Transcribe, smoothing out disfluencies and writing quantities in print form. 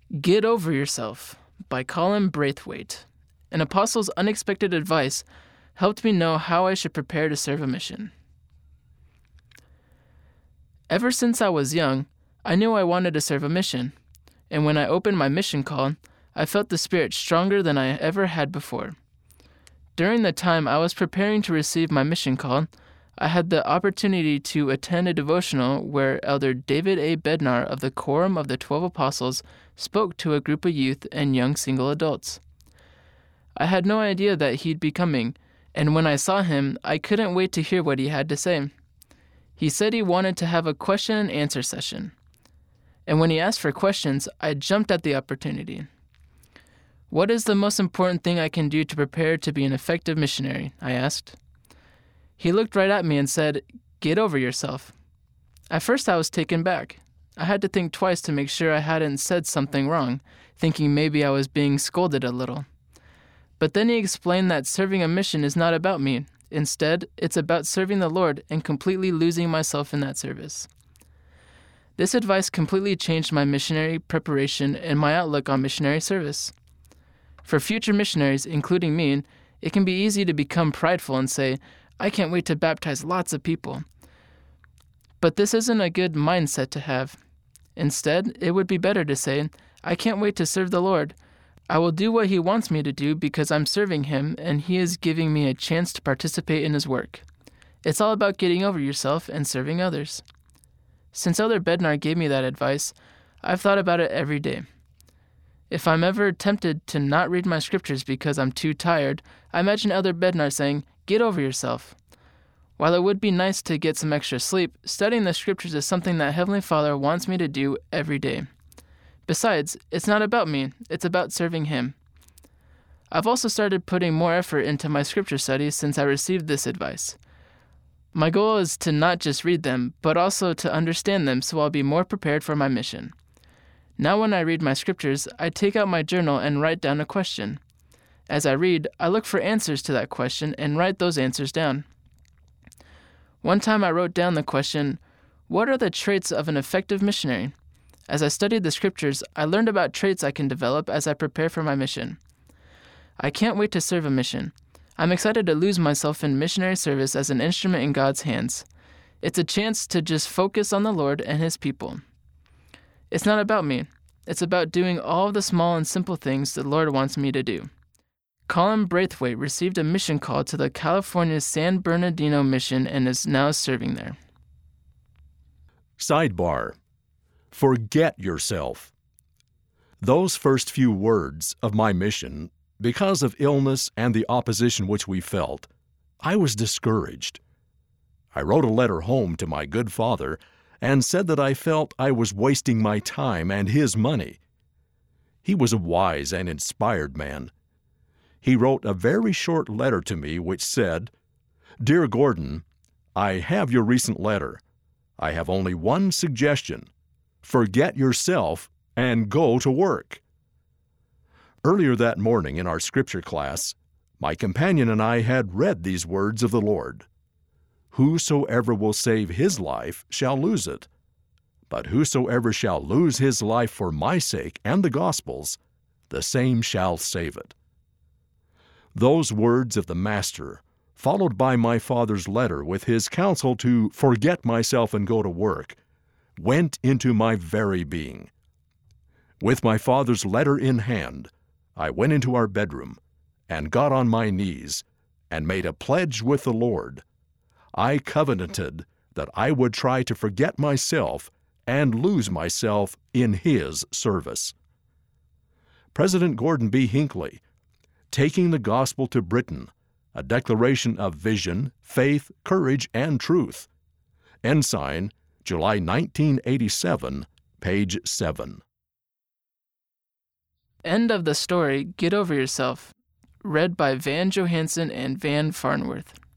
Get Over Yourself by Colin Braithwaite. An apostle's unexpected advice helped me know how I should prepare to serve a mission. Ever since I was young, I knew I wanted to serve a mission, and when I opened my mission call, I felt the Spirit stronger than I ever had before. During the time I was preparing to receive my mission call, I had the opportunity to attend a devotional where Elder David A. Bednar of the Quorum of the 12 Apostles spoke to a group of youth and young single adults. I had no idea that he'd be coming, and when I saw him, I couldn't wait to hear what he had to say. He said he wanted to have a question and answer session. And when he asked for questions, I jumped at the opportunity. What is the most important thing I can do to prepare to be an effective missionary? I asked. He looked right at me and said, "Get over yourself." At first I was taken back. I had to think twice to make sure I hadn't said something wrong, thinking maybe I was being scolded a little. But then he explained that serving a mission is not about me. Instead, it's about serving the Lord and completely losing myself in that service. This advice completely changed my missionary preparation and my outlook on missionary service. For future missionaries, including me, it can be easy to become prideful and say, "I can't wait to baptize lots of people." But this isn't a good mindset to have. Instead, it would be better to say, "I can't wait to serve the Lord. I will do what He wants me to do because I'm serving Him and He is giving me a chance to participate in His work." It's all about getting over yourself and serving others. Since Elder Bednar gave me that advice, I've thought about it every day. If I'm ever tempted to not read my scriptures because I'm too tired, I imagine Elder Bednar saying, "Get over yourself." While it would be nice to get some extra sleep, studying the scriptures is something that Heavenly Father wants me to do every day. Besides, it's not about me, it's about serving Him. I've also started putting more effort into my scripture studies since I received this advice. My goal is to not just read them, but also to understand them so I'll be more prepared for my mission. Now when I read my scriptures, I take out my journal and write down a question. As I read, I look for answers to that question and write those answers down. One time I wrote down the question, "What are the traits of an effective missionary?" As I studied the scriptures, I learned about traits I can develop as I prepare for my mission. I can't wait to serve a mission. I'm excited to lose myself in missionary service as an instrument in God's hands. It's a chance to just focus on the Lord and His people. It's not about me. It's about doing all of the small and simple things the Lord wants me to do. Colin Braithwaite received a mission call to the California San Bernardino mission and is now serving there. Sidebar: Forget yourself. Those first few words of my mission, because of illness and the opposition which we felt, I was discouraged. I wrote a letter home to my good father and said that I felt I was wasting my time and his money. He was a wise and inspired man. He wrote a very short letter to me which said, "Dear Gordon, I have your recent letter. I have only one suggestion. Forget yourself and go to work." Earlier that morning in our scripture class, my companion and I had read these words of the Lord. "Whosoever will save his life shall lose it. But whosoever shall lose his life for my sake and the gospel's, the same shall save it." Those words of the Master, followed by my father's letter with his counsel to forget myself and go to work, went into my very being. With my father's letter in hand, I went into our bedroom and got on my knees and made a pledge with the Lord. I covenanted that I would try to forget myself and lose myself in His service. President Gordon B. Hinckley, Taking the Gospel to Britain, a declaration of vision, faith, courage, and truth. Ensign, July 1987, page 7. End of the story, Get Over Yourself, read by Van Johansson and Van Farnworth.